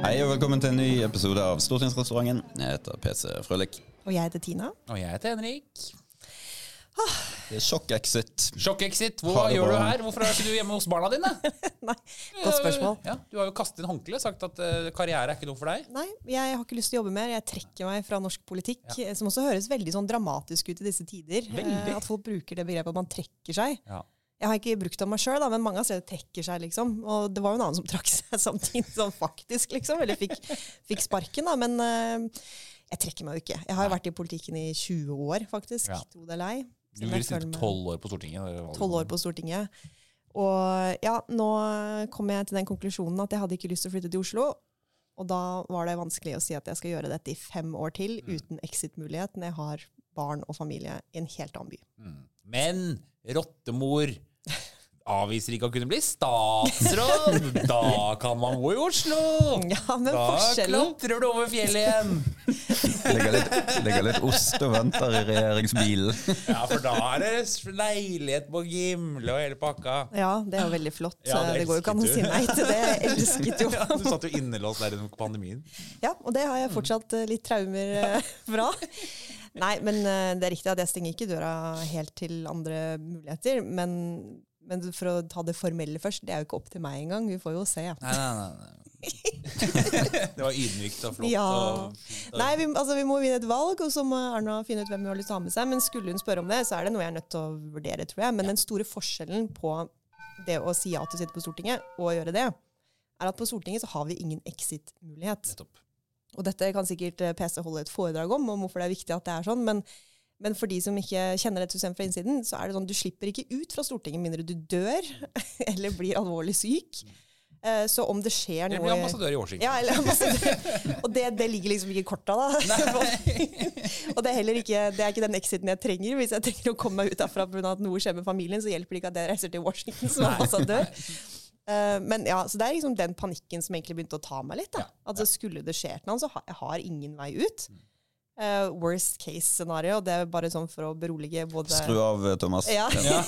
Hei og velkommen til en ny episode av Stortingsrestauranten. Jeg heter PC Frølik. Og jeg heter Tina. Og jeg heter Henrik. Det er sjokk-exit. Sjokk-exit, hva gjør du her? Hvorfor er ikke du hjemme hos barna dine? Nei, godt spørsmål. Ja, du har jo kastet inn håndkle, sagt at karriere er ikke noe for deg. Nei, jeg har ikke lyst til å jobbe mer. Jeg trekker meg fra norsk politikk, som også høres veldig sånn dramatisk ut i disse tider. Veldig. At folk bruker det begrepet at man trekker seg. Ja. Jeg har ikke brukt det om meg selv, men mange av stedet trekker seg, liksom. Og det var jo en annen som trakk seg samtidig, sånn faktisk, liksom. Eller fikk sparken, da. Men jeg trekker meg jo ikke. Jeg har jo vært i politikken i 20 år, faktisk. Ja. Tro det eller ei. Du ville sitte 12 år på Stortinget. 12 år på Stortinget. Og ja, nå kom jeg til den konklusjonen at jeg hadde ikke lyst til å flytte til Oslo. Og da var det vanskelig å si at jeg skal gjøre dette i 5 år til, uten exit-mulighet, når jeg har barn og familie i en helt annen by. Men rottemor avviser ikke å kunne bli statsråd. Da kan man bo i Oslo. Ja, men Da forskjellen... klatrer du over fjellet igjen. Ligger litt ost og venter i regjeringsbilen. Ja, for da er det leilighet på Gimle og hele pakka. Ja, det er jo veldig flott. Ja, det går jo ikke an å si nei til det. Jeg elsket jo. Ja, du satt jo innelåst der under pandemien. Ja, og det har jeg fortsatt litt traumer fra. Nei, men det er riktig at jeg stenger ikke døra helt til andre muligheter, men for å ta det formelle først, det er jo ikke opp til meg engang. Vi får jo se. Nei. Det var ydmykt og flott. Ja. Nei, vi må vinne et valg, og så må Erna finne ut hvem hun har lyst til å ha med seg. Men skulle hun spørre om det, så er det noe jeg er nødt til å vurdere, tror jeg. Men den store forskjellen på det å si ja til å sitte på Stortinget og gjøre det, er at på Stortinget så har vi ingen exit-mulighet. Nettopp. Og dette kan sikkert PC holde et foredrag om hvorfor det er viktig at det er sånn, men for de som ikke kjenner dette systemet fra innsiden, så er det sånn, du slipper ikke ut fra Stortinget mindre du dør, eller blir alvorlig syk. Så om det skjer noe... Eller blir ambassadør i Washington. Ja, eller ambassadør. Og det ligger liksom ikke i korta da. Og det er heller ikke, det er ikke den exiten jeg trenger. Hvis jeg trenger å komme meg ut derfra på grunn av at noe skjer med familien, så hjelper det ikke at jeg reiser til Washington som ambassadør. Men ja, så det er liksom den panikken som egentlig begynte å ta meg litt da. Altså skulle det skje noe, så jeg har ingen vei ut. Worst case scenario, det er bare sånn for å berolige både... Skru av, Thomas. Ja,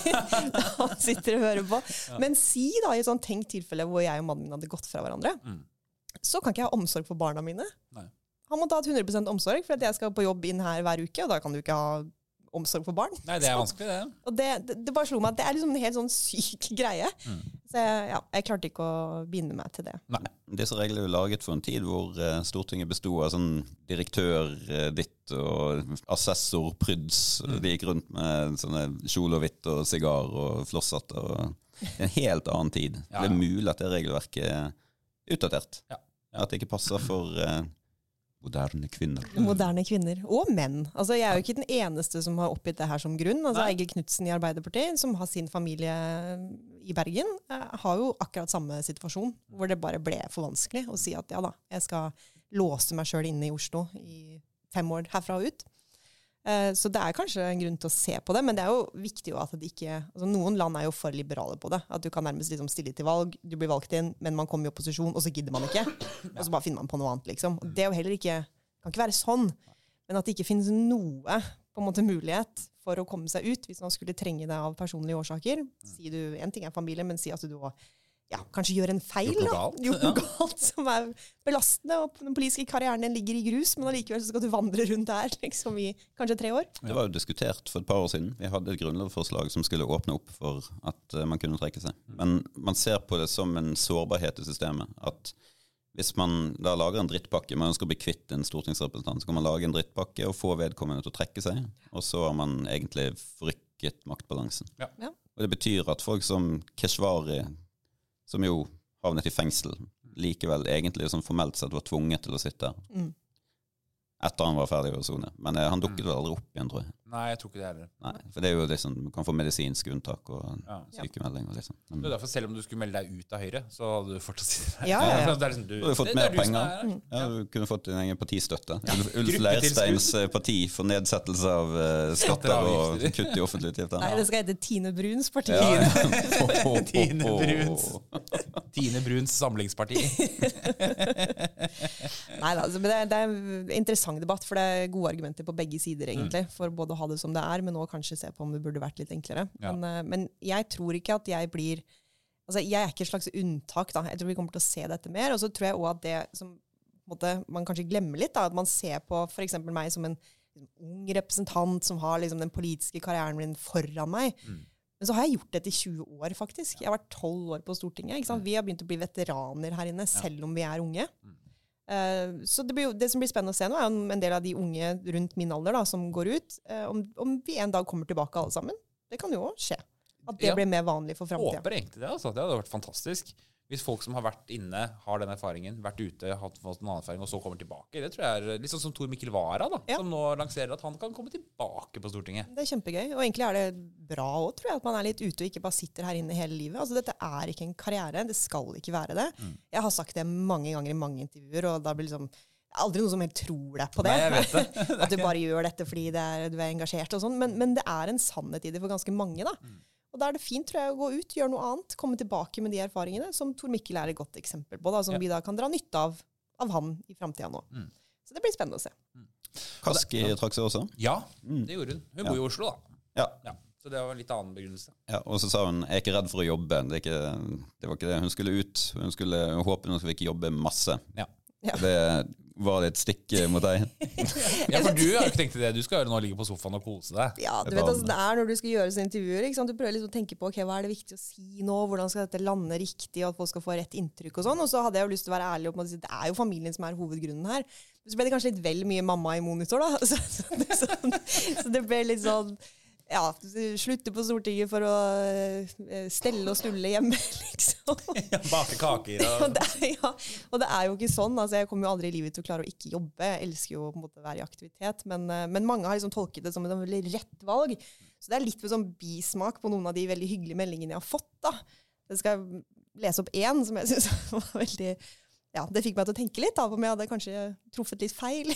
han sitter og hører på. Men si da, i et sånn tenkt tilfelle hvor jeg og mannen min hadde gått fra hverandre, så kan ikke jeg ha omsorg for barna mine. Nei. Han må ta 100% omsorg, for at jeg skal på jobb inn her hver uke, og da kan du ikke ha omsorg for barn. Nei, det er vanskelig, det. Og det bare slo meg at det er liksom en helt sånn syk greie. Så jeg klarte ikke å binde meg til det. Nei, disse reglene er jo laget for en tid hvor Stortinget bestod av sånn direktør ditt og assessor Pryds. De gikk rundt med sånne kjole og hvitt og sigar og flosshatter. Det er en helt annen tid. Ja. Det er mulig at det regelverket er utdatert. Ja. At det ikke passer for moderne kvinner. Moderne kvinner. Og menn. Altså, jeg er jo ikke den eneste som har oppgitt det her som grunn. Altså, Egil Knudsen i Arbeiderpartiet, som har sin familie i Bergen, har jo akkurat samme situasjon, hvor det bare ble for vanskelig å si at ja da, jeg skal låse meg selv inne i Oslo i 5 år herfra og ut. Så det er kanskje en grunn til å se på det, men det er jo viktig jo at det ikke... Altså, noen land er jo for liberale på det. At du kan nærmest liksom stille til valg, du blir valgt inn, men man kommer i opposisjon, og så gidder man ikke. Og så bare finner man på noe annet, liksom. Og det er jo heller ikke... kan ikke være sånn, men at det ikke finnes noe på en måte mulighet for å komme seg ut, hvis man skulle trenge det av personlige årsaker. Si du, en ting er familie, men si at du kanskje gjør en feil. Gjort noe galt som er belastende, og den politiske karrieren din ligger i grus, men allikevel så skal du vandre rundt der liksom i kanskje 3 år. Det var jo diskutert for et par år siden. Vi hadde et grunnlovsforslag som skulle åpne opp for at man kunne trekke seg. Men man ser på det som en sårbarhet i systemet, at hvis man da lager en drittpakke, man ønsker å bli kvitt en stortingsrepresentant, så kan man lage en drittpakke og få vedkommende til å trekke seg, og så har man egentlig forrykket maktbalansen. Ja. Og det betyr at folk som Keshvari, som jo havnet i fengsel, likevel egentlig som formelt sett var tvunget til å sitte etter han var ferdig å sone. Men han dukket vel aldri opp igjen, tror jeg. Nei, jeg tror ikke det heller. Nei, for det er jo liksom, du kan få medisinsk unntak og sykemelding og liksom. Det er derfor, selv om du skulle melde deg ut av Høyre, så hadde du fortsatt sitt der. Ja. Det er liksom, Du har fått mer penger. Ja, du kunne fått din egen partistøtte. Ulf Leirsteins parti for nedsettelse av skatter og kutt i offentlige utgifter. Nei, det skal hete Tine Bruns parti. Tine Bruns samlingsparti. Nei, altså, men det er en interessant debatt, for det er gode argumenter på begge sider egentlig, for både å ha det som det er, men også kanskje se på om det burde vært litt enklere. Ja. Men jeg tror ikke at jeg blir... Altså, jeg er ikke et slags unntak da. Jeg tror vi kommer til å se dette mer, og så tror jeg også at det som man kanskje glemmer litt, da, at man ser på for eksempel meg som en ung representant som har liksom den politiske karrieren min foran meg. Men så har jeg gjort det i 20 år, faktisk. Jeg har vært 12 år på Stortinget. Ikke sant? Vi har begynt å bli veteraner her inne, selv om vi er unge. Så det som blir spennende å se nå, er en del av de unge rundt min alder da, som går ut. Om vi en dag kommer tilbake alle sammen. Det kan jo også skje. At det blir mer vanlig for fremtiden. Jeg håper egentlig det. Altså. Det hadde vært fantastisk. Hvis folk som har vært inne, har den erfaringen, vært ute, har fått en annen erfaring, og så kommer tilbake. Det tror jeg er litt sånn som Tor Mikkel Wara, da, som nå lanserer at han kan komme tilbake på Stortinget. Det er kjempegøy, og egentlig er det bra også, tror jeg, at man er litt ute og ikke bare sitter her inne hele livet. Altså, dette er ikke en karriere, det skal ikke være det. Jeg har sagt det mange ganger i mange intervjuer, og da blir liksom aldri noen som helt tror deg på det. Nei, jeg vet det. At du bare gjør dette fordi du er engasjert og sånn, men det er en sannhet i det for ganske mange, da. Og da er det fint, tror jeg, å gå ut, gjøre noe annet, komme tilbake med de erfaringene, som Tor Mikkel er et godt eksempel på, da, som vi da kan dra nytte av han i fremtiden nå. Så det blir spennende å se. Kaski trakk seg også? Ja, det gjorde hun. Hun bor i Oslo, da. Ja. Så det var en litt annen begrunnelse. Ja, og så sa hun, jeg er ikke redd for å jobbe. Det var ikke det. Hun skulle ut. Hun håpet hun skulle ikke jobbe masse. Ja. Det var det et stikk mot deg. Ja, for du har jo ikke tenkt det. Du skal jo nå ligge på sofaen og kose deg. Ja, du vet altså, det er når du skal gjøre sånne intervjuer, ikke sant? Du prøver liksom å tenke på, hva er det viktig å si nå? Hvordan skal dette lande riktig, og at folk skal få rett inntrykk og sånn? Og så hadde jeg jo lyst til å være ærlig og si, det er jo familien som er hovedgrunnen her. Så ble det kanskje litt vel mye mamma i monitor da. Så det ble litt sånn, ja, slutte på Stortinget for å stelle og stulle hjemme, liksom. Bake kaker. Og det er jo ikke sånn. Altså, jeg kommer jo aldri i livet til å klare å ikke jobbe. Jeg elsker jo på en måte å være i aktivitet. Men mange har liksom tolket det som et veldig rett valg. Så det er litt sånn bismak på noen av de veldig hyggelige meldingene jeg har fått, da. Jeg skal lese opp en som jeg synes var veldig... Ja, det fikk meg til å tenke litt om jeg hadde kanskje truffet litt feil.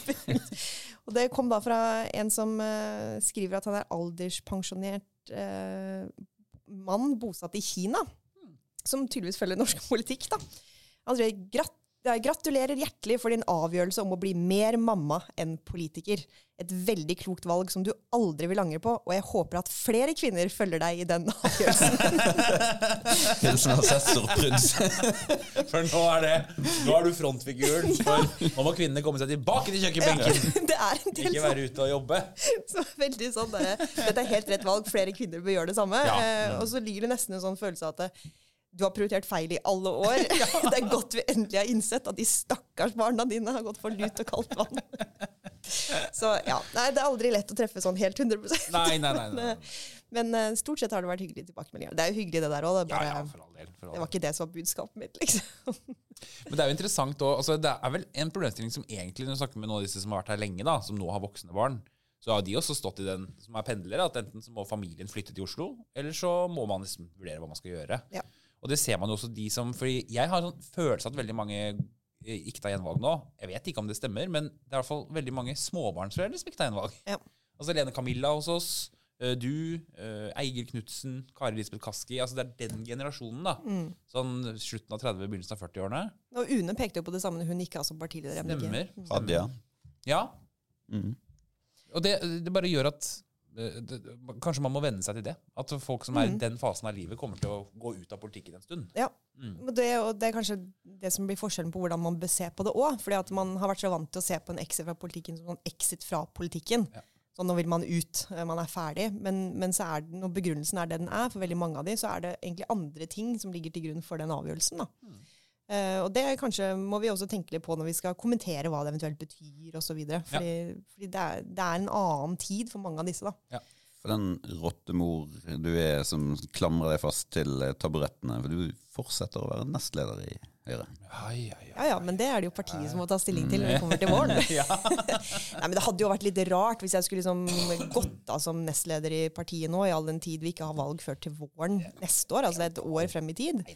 Og det kom da fra en som skriver at han er alderspensjonert mann bosatt i Kina, som tydeligvis følger norsk politikk da. Han sier, gratulerer hjertelig for din avgjørelse om å bli mer mamma enn politiker. Et veldig klokt valg som du aldri vil angre på, og jeg håper at flere kvinner følger deg i den avgjørelsen. Hilsen assessor Pryds. For nå er du frontfiguren, for nå må kvinnene komme seg tilbake til kjøkkenbenken. Ja, det er en del ikke være ute og jobbe. Så veldig sånn, dette er helt rett valg, flere kvinner bør gjøre det samme. Og så ligger det nesten en sånn følelse av at du har prioritert feil i alle år. Det er godt vi endelig har innsett at de stakkars barna dine har gått for lut og kaldt vann. Så ja, nei, det er aldri lett å treffe sånn helt 100%. Nei. Men stort sett har det vært hyggelig tilbakemeldinger. Det er jo hyggelig det der også. For all del. Det var ikke det som var budskapet mitt, liksom. Men det er jo interessant også, altså, det er vel en problemstilling som egentlig, når vi snakker med noen av disse som har vært her lenge da, som nå har voksne barn, så har de også stått i den som er pendlere, at enten så må familien flytte til Oslo, eller så må man liksom vurdere hva man skal gjøre. Ja. Og det ser man jo også de som, fordi jeg har en sånn følelse at veldig mange ikke tar gjenvalg nå. Jeg vet ikke om det stemmer, men det er i hvert fall veldig mange småbarnsforeldre som ikke tar gjenvalg. Ja. Altså Lene Camilla hos oss, du, Eigil Knudsen, Kari Lisbeth Kaski, altså det er den generasjonen da. Sånn slutten av 30, begynnelsen av 40-årene. Og Une pekte jo på det samme, hun ikke har som partileder. Stemmer. Hadia. Ja. Og det bare gjør at kanskje man må venne seg til det. At folk som er i den fasen av livet kommer til å gå ut av politikken en stund. Ja, det er kanskje det som blir forskjellen på hvordan man bør se på det også. Fordi at man har vært så vant til å se på en exit fra politikken som en exit fra politikken. Ja. Så nå vil man ut, man er ferdig. Men så er det, når begrunnelsen er det den er, for veldig mange av de, så er det egentlig andre ting som ligger til grunn for den avgjørelsen da. Og det kanskje må vi også tenke litt på når vi skal kommentere hva det eventuelt betyr og så videre. Fordi det er en annen tid for mange av disse da. Ja. For den rottemor du er som klamrer deg fast til taburettene, for du fortsetter å være nestleder i Høyre. Ja, men det er det jo partiet som må ta stilling til når vi kommer til våren. Nei, men det hadde jo vært litt rart hvis jeg skulle liksom gått da som nestleder i partiet nå, i all den tid vi ikke har valg før til våren neste år, altså det er et år frem i tid.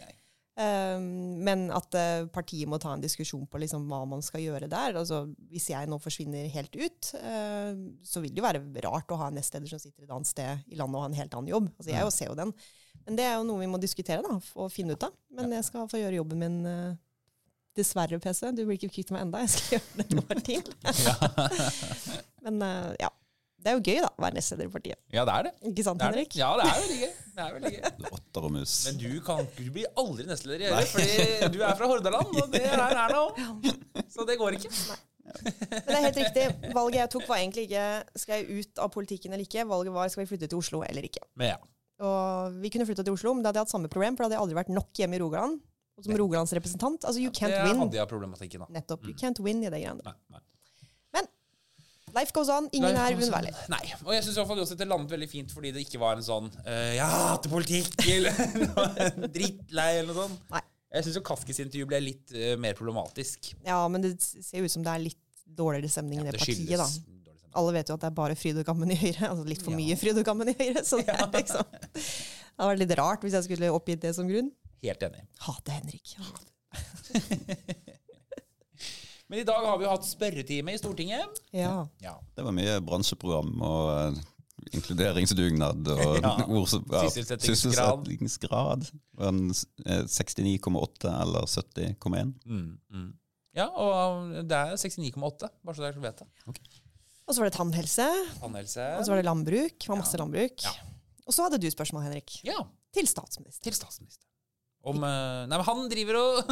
Men at partiet må ta en diskusjon på liksom hva man skal gjøre der. Altså, hvis jeg nå forsvinner helt ut, så vil det jo være rart å ha en nestleder som sitter et annet sted i landet og ha en helt annen jobb. Altså, jeg ser jo den. Men det er jo noe vi må diskutere da, og finne ut av. Men jeg skal få gjøre jobben min dessverre, PC. Du blir ikke kvitt meg enda. Jeg skal gjøre det et år til. Men ja. Det er jo gøy da, å være nestleder i partiet. Ja, det er det. Ikke sant, Henrik? Ja, det er veldig gøy. Det veldig gøy. Rotter og mus. Men du blir aldri nestleder i Høyre, fordi du fra Hordaland, og det her nå. Så det går ikke. Nei. Men det helt riktig. Valget jeg tok var egentlig ikke skal jeg ut av politikken eller ikke. Valget var skal vi flytte til Oslo eller ikke. Men ja. Og vi kunne flytte til Oslo, men da hadde jeg hatt samme problem, for da hadde jeg aldri vært nok hjemme i Rogaland. Og som Rogalands representant, altså you can't win. Det hadde jeg problematikken da. Nettopp, you can't win i det greiene. Nei. Men life goes on, ingen er unnværlig. Nei, og jeg synes i hvert fall også at det landet veldig fint, fordi det ikke var en sånn jeg hater politikk, eller en drittlei, eller noe sånt. Nei. Jeg synes jo Kaskis intervju ble litt mer problematisk. Ja, men det ser ut som det er litt dårligere stemning i det partiet da. Alle vet jo at det er bare fryd og gammen i Høyre, altså litt for mye fryd og gammen i Høyre, så det er liksom, det hadde vært litt rart hvis jeg skulle oppgitt det som grunn. Helt enig. Hate Henrik. Men i dag har vi jo hatt spørretime i Stortinget. Ja. Det var mye bransjeprogram og inkluderingsdugnad og sysselsettingsgrad. 69,8 eller 70,1. Ja, og det er 69,8, bare så dere vet det. Okay. Og så var det tannhelse, og så var det landbruk, det var masse landbruk. Ja. Og så hadde du spørsmål, Henrik. Ja. Til statsminister. Om, nei, men han driver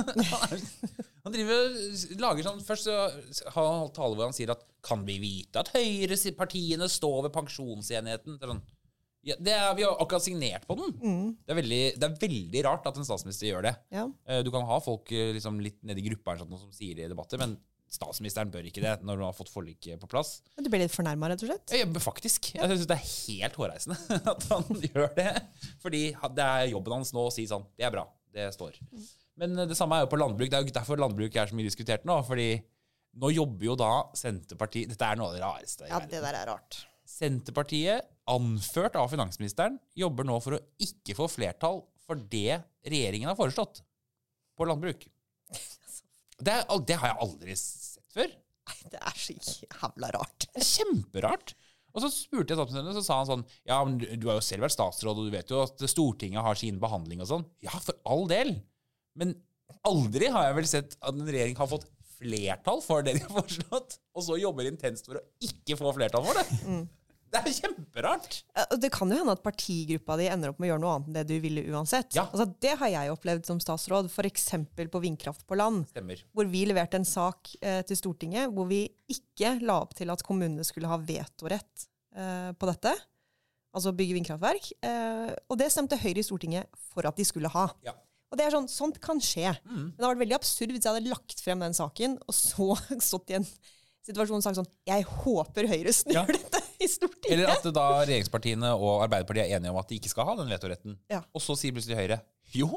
og lager sånn. Først så har han holdt tale hvor han sier at kan vi vite at Høyre-partiene står ved pensjonsenigheten? Ja, vi har akkurat signert på den. Det er veldig rart at en statsminister gjør det. Ja. Du kan ha folk liksom, litt nede i gruppa sånn, som sier det i debatter, men statsministeren bør ikke det når hun har fått forlik på plass. Men du ble litt fornærmet, rett og slett? Ja, faktisk. Jeg synes det er helt hårreisende at han gjør det. Fordi det er jobben hans nå å si sånn, det er bra, det står. Men det samme er jo på landbruk. Det er jo derfor landbruk er så mye diskutert nå, fordi nå jobber jo da Senterpartiet, dette er noe av det rareste. Ja, det der er rart. Senterpartiet, anført av finansministeren, jobber nå for å ikke få flertall for det regjeringen har foreslått på landbruk. Det har jeg aldri sett før. Nei, det er så jævla rart. Det er kjemperart. Og så spurte jeg statsministeren, så sa han sånn, ja, men du har jo selv vært statsråd, og du vet jo at Stortinget har sin behandling og sånn. Ja, for all del. Men aldri har jeg vel sett at en regjering har fått flertall for det de har foreslått, og så jobber intenst for å ikke få flertall for det. Det er kjemperart. Det kan jo hende at partigruppa di ender opp med å gjøre noe annet enn det du ville uansett. Ja. Altså, det har jeg opplevd som statsråd, for eksempel på vindkraft på land. Stemmer. Hvor vi leverte en sak til Stortinget, hvor vi ikke la opp til at kommunene skulle ha vetorett på dette. Altså bygge vindkraftverk. Og det stemte Høyre i Stortinget for at de skulle ha. Ja. Og det er sånn, sånt kan skje. Men det har vært veldig absurd hvis jeg hadde lagt frem den saken, og så stått i en situasjon og sagt sånn, jeg håper Høyre snur dette i Stortinget. Eller at da regjeringspartiene og Arbeiderpartiet er enige om at de ikke skal ha den vetoretten. Ja. Og så sier plutselig Høyre, jo.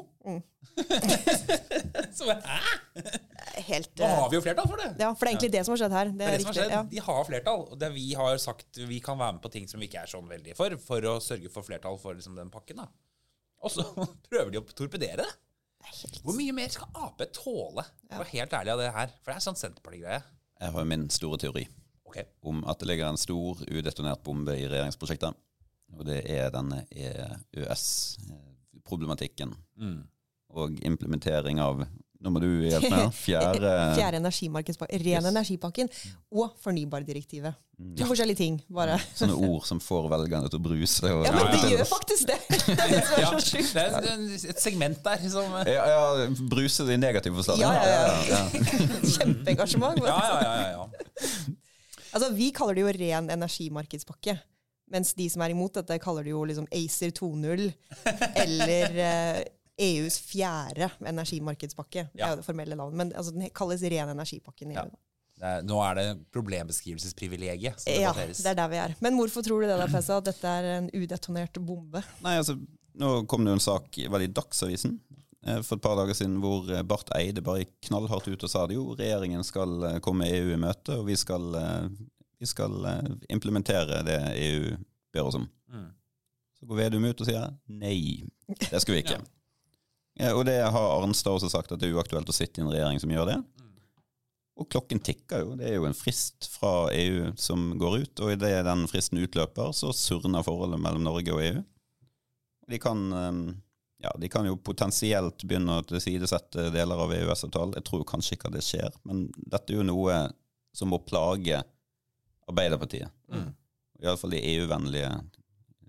Så helt, da har vi jo flertall for det. Ja, for det er egentlig det som har skjedd her. Det er det som har skjedd. Ja. De har flertall. Og det vi har sagt, vi kan være med på ting som vi ikke er sånn veldig for å sørge for flertall for liksom, den pakken. Da. Og så prøver de å torpedere det. Hvor mye mer skal AP tåle? For helt ærlig av det her. For det er sånn Senterparti-greie. Jeg har min store teori om at det ligger en stor udetonert bombe i regjeringsprosjektet. Og det er denne EØS-problematikken og implementering av, nå må du hjelpe meg, fjerde energimarkedspakken, ren energipakken og fornybardirektivet. To forskjellige ting, bare. Sånne ord som får velgerne til å bruse. Og, ja, men det gjør faktisk det. Det er så sjukt. Det er et segment der som... Ja, bruse i negativ forstand. Ja. Kjempeengasjement. Ja. Altså, vi kaller det jo ren energimarkedspakke, mens de som er imot dette kaller det jo liksom ACER 2.0, eller EUs fjerde energimarkedspakke. Det er jo det formelle navnet, men altså, den kalles ren energipakken i EU. Nå er det problembeskrivelsesprivilegiet som debatteres. Ja, det er der vi er. Men hvorfor tror du det da, Pessa, at dette er en udetonert bombe? Nei, altså, nå kom det jo en sak i Dagsavisen for et par dager siden, hvor Barth Eide bare knallhardt ut og sa det jo, regjeringen skal komme EU i møte, og vi skal implementere det EU ber oss om. Så går Vedum ut og sier, nei, det skal vi ikke. Og det har Arnstad også sagt, at det er uaktuelt å sitte i en regjering som gjør det. Og klokken tikker jo. Det er jo en frist fra EU som går ut, og i det den fristen utløper, så surner forholdet mellom Norge og EU. De kan jo potensielt begynne å tilsidesette deler av EØS-avtalen. Jeg tror kanskje ikke at det skjer, men dette er jo noe som må plage Arbeiderpartiet. I alle fall de EU-vennlige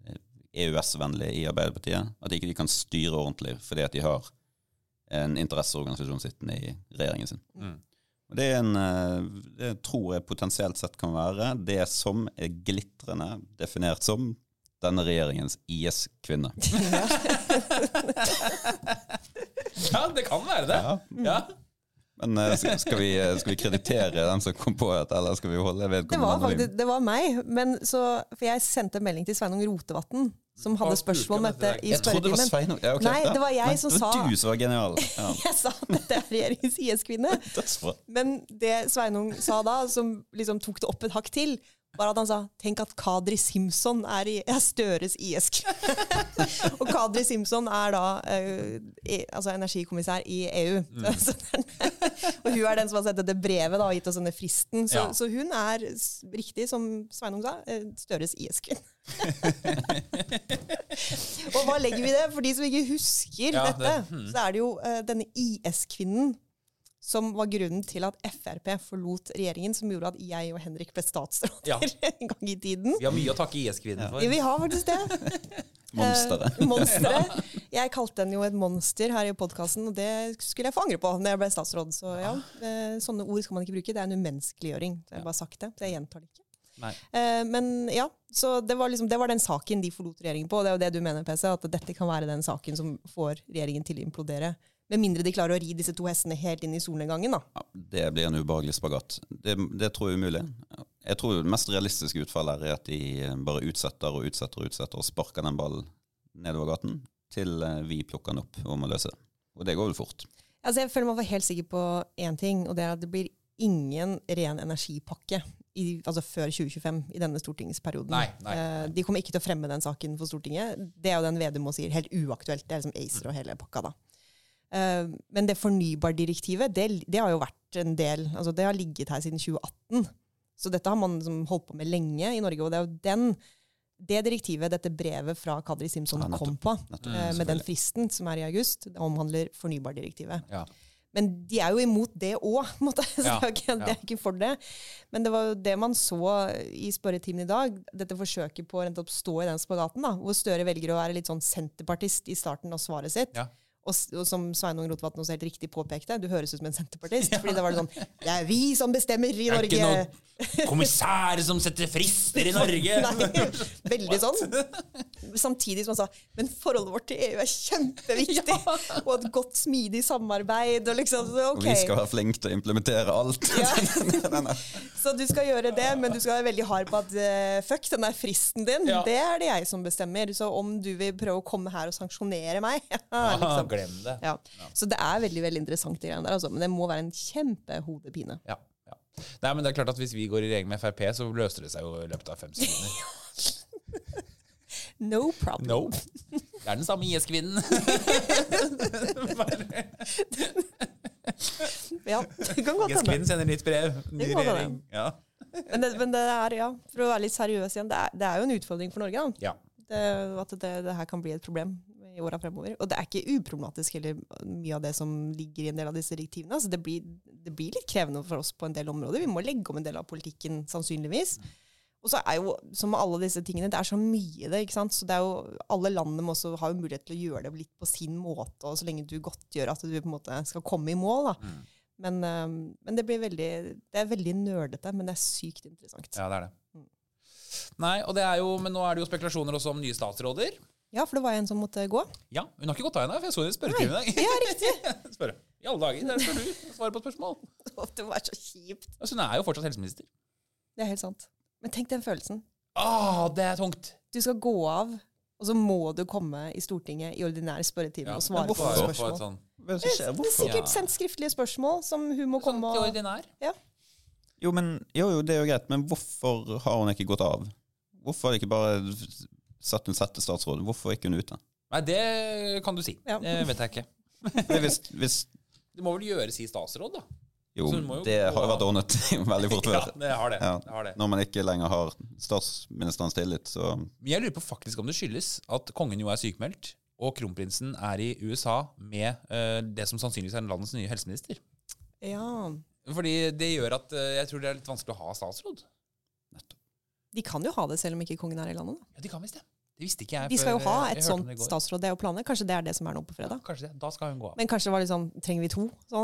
EØS-vennlige i Arbeiderpartiet, at ikke de kan styre ordentlig fordi at de har en interesseorganisasjon sittende i regjeringen sin. Og det tror jeg potensielt sett kan være det som er glitrende definert som denne regjeringens IS-kvinne. Ja, det kan være det. Ja. Men skal vi kreditere den som kom på det, eller skal vi holde vedkommende? Det var meg, for jeg sendte melding til Sveinung Rotevatn, som hadde spørsmål om dette i spørretimen. Jeg trodde det var Sveinung. Ja, okay. Nei, det var jeg som sa... Det var du som var genial. Ja. Jeg sa at dette er regjeringens IS-kvinne. Men det Sveinung sa da, som liksom tok det opp et hakk til, var at han sa, tenk at Kadri Simson er Støres IS-kvinne. Og Kadri Simson er da altså energikommissær i EU. Og hun er den som har sett dette brevet da, og gitt oss denne fristen. Så hun er riktig, som Sveinung sa, Støres IS-kvinne. Og hva legger vi i det? For de som ikke husker dette, så er det jo denne IS-kvinnen som var grunnen til at FRP forlot regjeringen, som gjorde at jeg og Henrik ble statsråder en gang i tiden. Vi har mye å takke IS-kvinnen for. Vi har faktisk det. Monsteret. Jeg kalte den jo et monster her i podcasten, og det skulle jeg få angre på når jeg ble statsråd. Så ja, sånne ord skal man ikke bruke. Det er en umenneskeliggjøring. Så jeg har bare sagt det, så jeg gjentar det ikke. Nei. Men ja, så det var den saken de forlot regjeringen på, og det er jo det du mener, PC, at dette kan være den saken som får regjeringen til å implodere. Med mindre de klarer å ri disse to hestene helt inn i solnedgangen, da. Ja, det blir en ubehagelig spagat. Det tror jeg er umulig. Jeg tror det mest realistiske utfallet er at de bare utsetter og sparker den ballen nedover gaten til vi plukker den opp og må løse det. Og det går vel fort. Altså, jeg føler meg helt sikker på en ting, og det er at det blir ingen ren energipakke før 2025 i denne stortingsperioden. Nei. De kommer ikke til å fremme den saken for Stortinget. Det er jo den Vedum sier, helt uaktuelt. Det er liksom ACER og hele pakka da. Men det fornybardirektivet, det har jo vært en del, altså det har ligget her siden 2018. Så dette har man liksom holdt på med lenge i Norge, og det er jo det direktivet, dette brevet fra Kadri Simson kom på, med den fristen som er i august, det omhandler fornybardirektivet. Ja. Men de er jo imot det også, så det er ikke for det. Men det var jo det man så i spørretimen i dag, dette forsøket på å stå i den spagaten, da, hvor Støre velger å være litt sånn senterpartist i starten av svaret sitt. Ja. Og som Sveinung Rotevatn også helt riktig påpekte, du høres ut som en senterpartist, fordi det var det sånn, det er vi som bestemmer i Norge. Det er ikke noen kommissær som setter frister i Norge. Nei, veldig sånn. Samtidig som han sa, men forholdet vårt til EU er kjempeviktig, og et godt smidig samarbeid, og liksom, så, Og vi skal være flinke til å implementere alt. Så du skal gjøre det, men du skal være veldig hard på at fuck, den der fristen din, det er det jeg som bestemmer, så om du vil prøve å komme her og sanksjonere meg, liksom. Glem det. Ja. Så det er veldig, veldig interessant det greiene der, altså. Men det må være en kjempehodepine. Ja. Nei, men det er klart at hvis vi går i regjering med FRP, så løser det seg jo i løpet av 5 sekunder. No problem. No. Det er den samme IS-kvinnen. Ja, det kan godt hende. IS-kvinnen sender nytt brev. Ny regjering. Ja. Men det er, for å være litt seriøs igjen, det er jo en utfordring for Norge, da. Ja. At det her kan bli et problem i årene fremover. Og det er ikke uproblematisk heller mye av det som ligger i en del av disse direktivene. Altså det blir litt krevende for oss på en del områder. Vi må legge om en del av politikken, sannsynligvis. Og så er jo, som med alle disse tingene, det er så mye det, ikke sant? Så det er jo, alle landene må også ha mulighet til å gjøre det litt på sin måte, og så lenge du godtgjør at du på en måte skal komme i mål, da. Men det er veldig nerdete, men det er sykt interessant. Ja, det er det. Nei, og det er jo, men nå er det jo spekulasjoner også om nye statsråder. Ja, for det var en som måtte gå. Ja, hun har ikke gått av henne, for jeg så det i spørretimen i dag. Ja, riktig. Spørre. I alle dager, der skal du svare på et spørsmål. Det var så kjipt. Altså, hun er jo fortsatt helseminister. Det er helt sant. Men tenk den følelsen. Det er tungt. Du skal gå av, og så må du komme i Stortinget i ordinær spørretime og svare på spørsmål. Det er sikkert sendt skriftlige spørsmål som hun må komme og... Til ordinær? Ja. Jo, det er jo greit, men hvorfor har hun ikke gått av? Hvorfor har de ikke bare satt en settestatsråd? Hvorfor er ikke hun ute? Nei, det kan du si. Ja. Det vet jeg ikke. hvis Det må vel gjøres i statsråd, da? Jo, det har jo vært ordnet veldig fort før. Ja, det har det. Ja. Det har det. Når man ikke lenger har statsministerens tillit, så... Men jeg lurer på faktisk om det skyldes at kongen jo er sykmeldt, og kronprinsen er i USA med det som sannsynligvis er landets nye helseminister. Ja. Fordi det gjør at jeg tror det er litt vanskelig å ha statsråd. De kan jo ha det selv om ikke kongen er i landet. Da. Ja, de kan visst det. Det visste ikke jeg. De skal jo ha et jeg hørte om sånt det i går. statsråd, det er jo planen. Kanskje det er det som er nå på fredag. Ja, kanskje det. Da skal hun gå av. Men kanskje det var litt sånn, trenger vi 2? Sånn,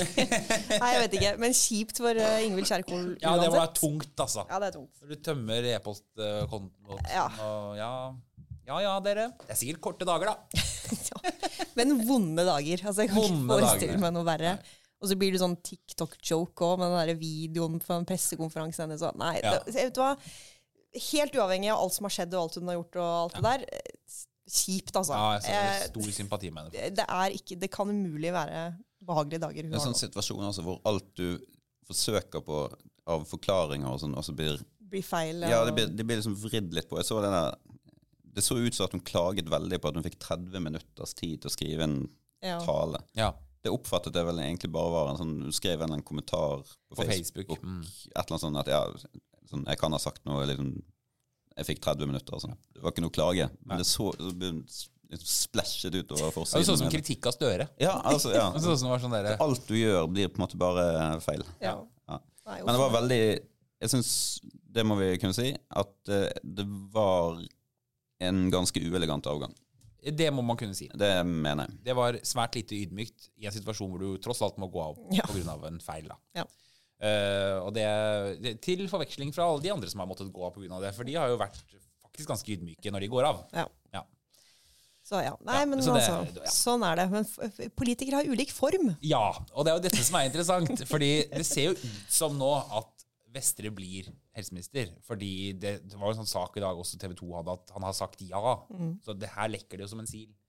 nei, jeg vet ikke. Men kjipt for Ingvild Kjerkol uansett. Ja, det var tungt, altså. Ja, det er tungt. Når du tømmer e-postkontoen Ja. og ja, dere. Det er sikkert korte dager, da. Ja. Men vonde dager. Altså, jeg kan ikke Vonde forestille dager. meg noe verre. Og så blir det sånn TikTok-joke også, med den der videoen fra en pressekonferanse. Så, nei, Ja. vet du hva? Helt uavhengig av alt som har skjedd og alt hun har gjort og alt det der. Kjipt, altså. Ja, jeg ser stor sympati med det. Det kan umulig være behagelige dager hun Det er har en nå. sånn situasjon altså, hvor alt du forsøker på av forklaringer og sånn, også blir Blir feil. Ja, det blir liksom vridd litt på. Jeg så det så ut som at hun klaget veldig på at hun fikk 30 minutters tid til å skrive en Ja. tale. Ja. Det oppfattet jeg vel egentlig bare var en sånn, hun skrev en eller annen kommentar på Facebook. Facebook. Et eller annet sånn at sånn, jeg kan ha sagt noe liksom, jeg fikk 30 minutter og sånn. Det var ikke noe klage, men det så liksom splashet ut over Det forsiden. så ut som kritikk av Støre. Ja, altså, ja. Det så ut som det var sånn der, Alt du gjør blir på en måte bare feil. Ja. Ja. Nei, Men det var veldig, jeg synes, det må vi kunne si, at det var en ganske uelegant avgang. det må man kunne si. Det mener jeg. Det var svært lite ydmykt i en situasjon hvor du tross alt må gå av Ja. på grunn av en feil. Da. Ja. Og det til forveksling fra alle de andre som har måttet gå av på grunn av det, for de har jo vært faktisk ganske ydmyke når de går av. Ja. Ja. Så ja. Nei, Ja, men så det- altså, ja. sånn er det. Men politikere har ulik form. Ja, og det er jo dette som er interessant, fordi det ser jo ut som nå at Vestre blir helseminister, fordi det var jo en sånn sak i dag også TV 2 hadde, at han har sagt ja, så det her lekker det jo som en sil.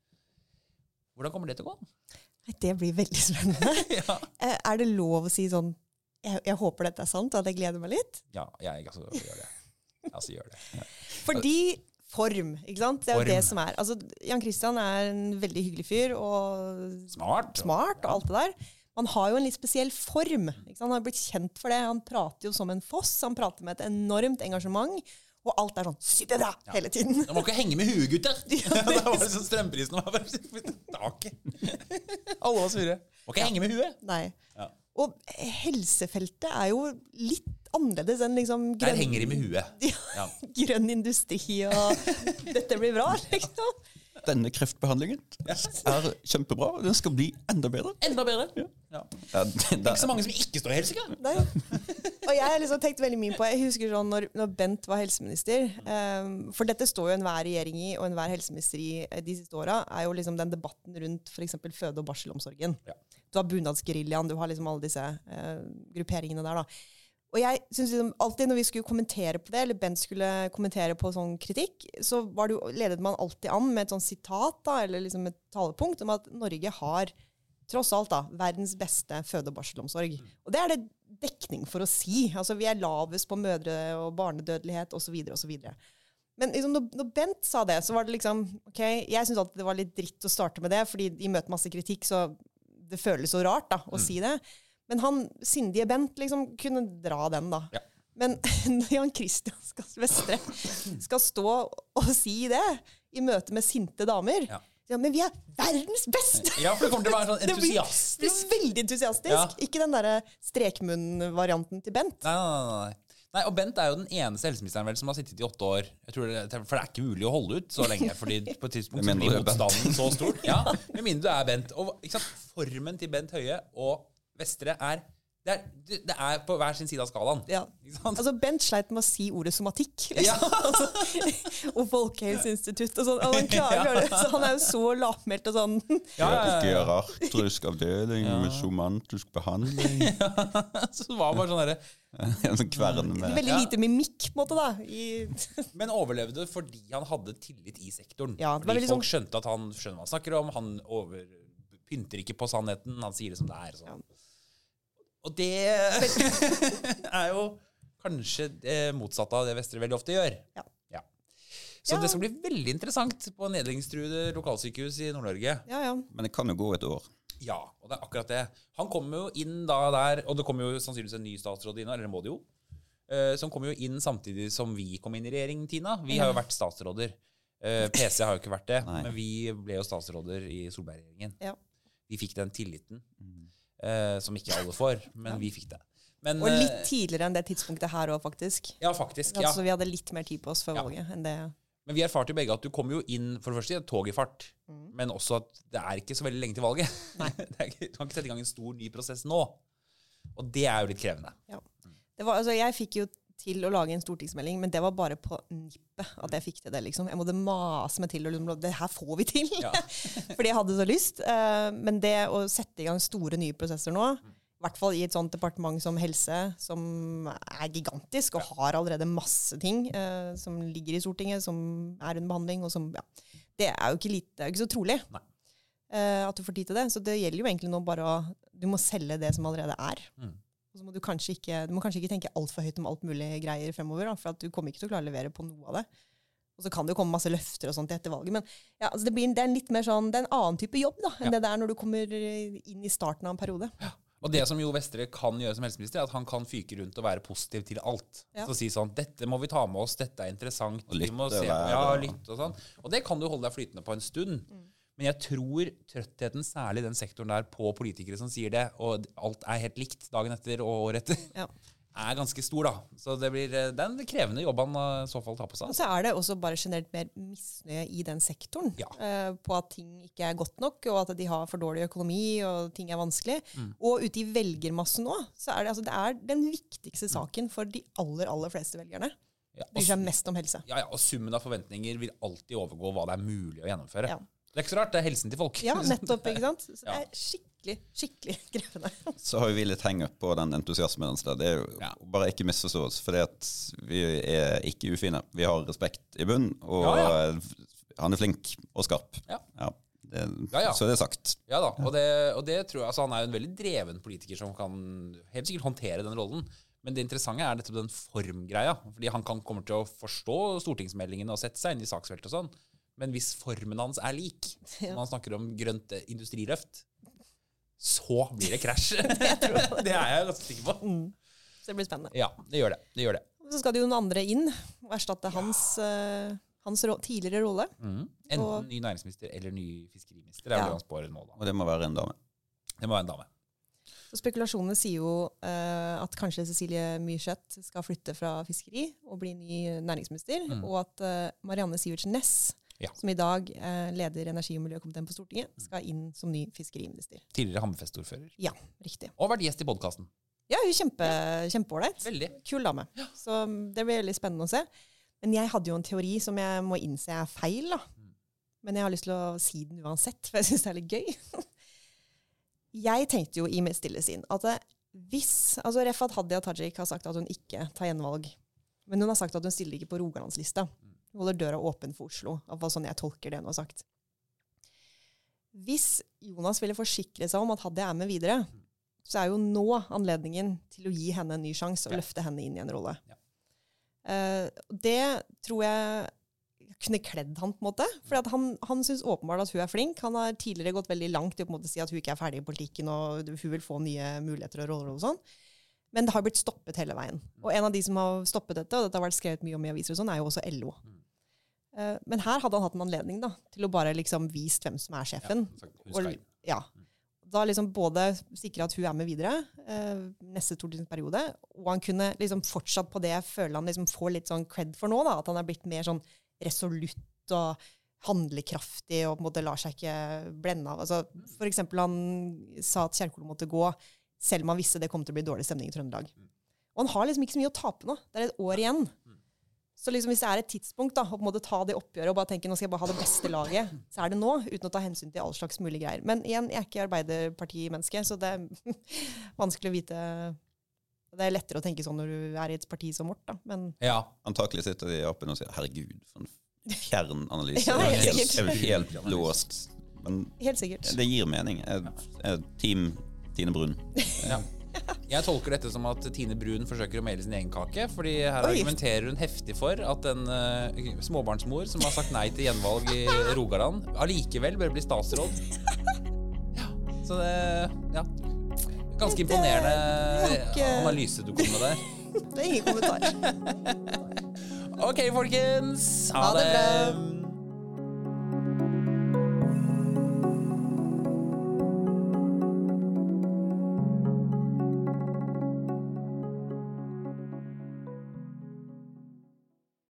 Hvordan kommer det til å gå? Nei, det blir veldig spennende. Ja, Er det lov å si sånn, jeg håper dette er sant, og at jeg gleder meg litt? ja jeg altså gjør det. Gjør det. Ja. Fordi form, ikke sant? Det er jo Form. det som er. Altså, Jan Christian er en veldig hyggelig fyr, og Smart. smart, og alt det der. Man har jo en litt spesiell form. Ikke sant? Han har blitt kjent for det. Han prater jo som en foss. Han prater med et enormt engasjement. Og alt er sånn superbra hele tiden. Du må ikke henge med huet, gutter! Da var det sånn strømprisen var bare taket. Alle var sure. Må ikke henge med huet. Nei. Ja. Og helsefeltet er jo litt annerledes enn liksom Der henger de med huet. Ja. grønn industri og dette blir bra, liksom. Denne kreftbehandlingen er kjempebra. Den skal bli enda bedre. Enda bedre. Ja. Ja, Ikke så mange som ikke står i helsika. Nei. Og jeg har liksom tenkt veldig mye på, jeg husker sånn når Bent var helseminister, for dette står jo enhver regjering i, og enhver helseminister i de siste åra, er jo liksom den debatten rundt for eksempel føde- og barselomsorgen. Ja. Du har bunadsgeriljaen, du har liksom alle disse grupperingene der da. Og jeg synes liksom alltid når vi skulle kommentere på det, eller Bent skulle kommentere på sånn kritikk, så var det jo, ledet man alltid an med et sånn sitat da, eller liksom et talepunkt om at Norge har, tross alt da, verdens beste føde- og barselomsorg. Og det er det dekning for å si. Altså vi er lavest på mødre- og barnedødelighet, og så videre, og så videre. Men liksom, når Bent sa det, så var det liksom, ok, jeg synes alltid det var litt dritt å starte med det, fordi de møter masse kritikk, så det føles så rart da, å si det. Men han, sindige Bent, liksom kunne dra den da. Ja. Men når Jan Christian Vestre skal stå og si det i møte med sinte damer, Ja. men vi er verdens beste! Ja, for det kommer til å være sånn Det blir entusiastisk. veldig entusiastisk. Ja. Ikke den der strekmunn-varianten til Bent. Nei. Nei, og Bent er jo den eneste helseministeren vel som har sittet i 8 år. Jeg tror for det er ikke mulig å holde ut så lenge, fordi på et tidspunkt så blir motstanden så stort. Ja, med mindre du er Bent. Og ikke sant, formen til Bent Høie og Vestre det er på hver sin side av skalaen. Ja. Ikke sant? Altså Bent sleit med å si ordet somatikk. Liksom. Ja. Altså, og Folkehelseinstitutt og sånn. Og han klarer det. Så han er jo så lavmælt og sånn. Ja. Geriatrisk avdeling med somatisk behandling. Så det var bare sånn derre En sånn kvern med Veldig lite mimikk, på en måte, da. Men overlevde fordi han hadde tillit i sektoren. Ja, det var fordi veldig folk skjønte at han skjønner hva han snakker om. Han pynter ikke på sannheten. Han sier det som det er. Sånn. Og det er jo kanskje det motsatte av det Vestre veldig ofte gjør. Ja. Så Ja. det skal bli veldig interessant på nedleggingstruede lokalsykehus i Nord-Norge. Ja. Men det kan jo gå et år. Ja, og det er akkurat det. Han kommer jo inn da der, og det kommer jo sannsynligvis en ny statsråd inn, eller det må det jo, som kommer jo inn samtidig som vi kom inn i regjering, Tina. Vi har jo vært statsråder. PC har jo ikke vært det, Nei. men vi ble jo statsråder i Solberg-regjeringen. Ja. Vi fikk den tilliten, som ikke alle får, men vi fikk det. Men, Og litt tidligere enn det tidspunktet her også, faktisk. Ja, faktisk. Ja. Altså, vi hadde litt mer tid på oss før Ja. valget enn det. Men vi erfarte jo begge at du kommer jo inn for det første i et tog i fart, men også at det ikke så veldig lenge til valget. Nei. Du kan ikke sette i gang en stor ny prosess nå. Og det jo litt krevende. Ja. Jeg fikk jo til å lage en stortingsmelding, men det var bare på nippet at jeg fikk til det, liksom. Jeg måtte mase meg til, og det her får vi til! Ja. Fordi jeg hadde så lyst. Men det å sette i gang store nye prosesser nå, i hvert fall i et sånt departement som helse, som gigantisk, og har allerede masse ting som ligger i Stortinget, som under behandling, og som, det jo ikke lite, det ikke så trolig at du får tid til det. Så det gjelder jo egentlig nå bare du må selge det som allerede Og så må du kanskje ikke tenke alt for høyt om alt mulig greier fremover, da, for at du kommer ikke til å klare å levere på noe av det. Og så kan det jo komme masse løfter og sånt etter valget, men altså det en litt mer sånn, det en annen type jobb da, enn det når du kommer inn i starten av en periode. Ja. Og det som Jo Vestre kan gjøre som helseminister, at han kan fyke rundt og være positiv til alt. Så si sånn, dette må vi ta med oss, dette interessant. Og lytte, vi må se lytte og sånn. Og det kan du holde deg flytende på en stund. Men jeg tror trøttheten, særlig den sektoren der på politikere som sier det, og alt helt likt dagen etter og året etter, ganske stor da. Så det blir den krevende jobb han I så fall tar på seg. Og så det også bare generelt mer misnøye I den sektoren, på at ting ikke godt nok, og at de har for dårlig økonomi, og ting vanskelig. Og ute I velgermassen nå, så det, altså, det den viktigste saken for de aller fleste velgerne. Bryr seg mest om helse. Ja, og summen av forventninger vil alltid overgå hva det mulig å gjennomføre. Ja. Det ikke så rart, det helsen til folk. Ja, nettopp, ikke sant? Så det skikkelig krevende. Så har vi litt heng-up på den entusiasmen. Det jo bare ikke misforstås, for vi ikke ufine. Vi har respekt I bunn, og han flink og skarp. Så det sagt. Ja da, og det tror jeg, altså han jo en veldig dreven politiker som kan helt sikkert håndtere den rollen. Men det interessante nettopp den formgreia, fordi han kommer til å forstå stortingsmeldingen og sette seg inn I saksfelt og sånn. Men hvis formen hans lik, når man snakker om grønt industriløft, så blir det krasj. Det jeg ganske sikker på. Så det blir spennende. Ja, det gjør det. Så skal det jo noen andre inn og erstatte hans tidligere rolle. Enten ny næringsminister eller ny fiskeriminister. Det jo hans på nå da. Og det må være en dame. Det må være en dame. Så spekulasjonene sier jo at kanskje Cecilie Myrseth skal flytte fra fiskeri og bli ny næringsminister, og at Marianne Sivertsen Næss, som I dag leder energi- og miljøkomiteen på Stortinget, skal inn som ny fiskeriminister. Tidligere Hammerfest-ordfører. Ja, riktig. Og vært gjest I podcasten. Ja, hun kjempeålreit. Veldig. Kul dame. Ja. Så det blir veldig spennende å se. Men jeg hadde jo en teori som jeg må innse feil da. Men jeg har lyst til å si den uansett, for jeg synes det litt gøy. Jeg tenkte jo I mitt stille sinn at altså Refat Hadia Tajik har sagt at hun ikke tar gjenvalg, men hun har sagt at hun stiller ikke på Rogalandslista. Hun holder døra åpen for Oslo, i hvert fall sånn jeg tolker det hun har sagt. Hvis Jonas ville forsikre seg om at Hadia med videre, så jo nå anledningen til å gi henne en ny sjanse og løfte henne inn I en rolle. Det tror jeg kunne kledd han på en måte, for at han synes åpenbart at hun flink. Han har tidligere gått veldig langt I å på en måte si at hun ikke ferdig I politikken, og hun vil få nye muligheter og roller og sånn. Men det har blitt stoppet hele veien. Og en av de som har stoppet dette, og dette har vært skrevet mye om I aviser og sånn, jo også LO. Men her hadde han hatt en anledning da, til å bare liksom vist hvem som sjefen. Ja, da liksom både sikre at hun med videre neste stortingsperiode, og han kunne liksom fortsatt på det jeg føler han liksom får litt sånn cred for nå, da, at han blitt mer sånn resolutt og handlekraftig og på en måte lar seg ikke blende av. Altså, for eksempel han sa at Kjerkol måtte gå, selv om han visste det kom til å bli dårlig stemning I Trøndelag. Og han har liksom ikke så mye å tape nå. Det et år igjen. Så liksom hvis det et tidspunkt da, å på en måte ta det oppgjøret og bare tenke, nå skal jeg bare ha det beste laget, så det nå, uten å ta hensyn til all slags mulige greier. Men igjen, jeg ikke Arbeiderparti-menneske, så det vanskelig å vite. Det lettere å tenke sånn når du I et parti som vårt, da. Men antakelig sitter de oppe og sier, herregud, for en fjern analyse. Helt helt låst. Men helt sikkert. Det gir mening. Team Tine Brun. Ja. Jeg tolker dette som at Tine Brun forsøker å mele sin egen kake, fordi her argumenterer hun heftig for at en småbarnsmor som har sagt nei til gjenvalg I Rogaland, allikevel bør bli statsråd. Så det, ganske imponerende analyse du kom med der. Det ingen kommentar. Ok, folkens. Ha det bra.